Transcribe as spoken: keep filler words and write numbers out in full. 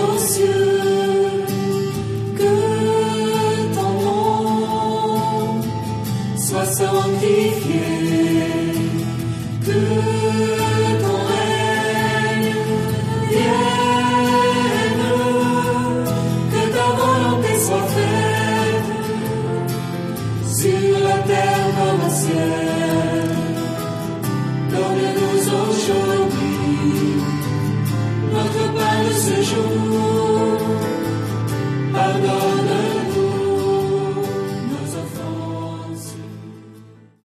aux cieux, que ton nom soit sanctifié, que ton règne vienne, que ta volonté soit faite, sur la terre comme au ciel. Donne-nous aujourd'hui notre pain de ce jour.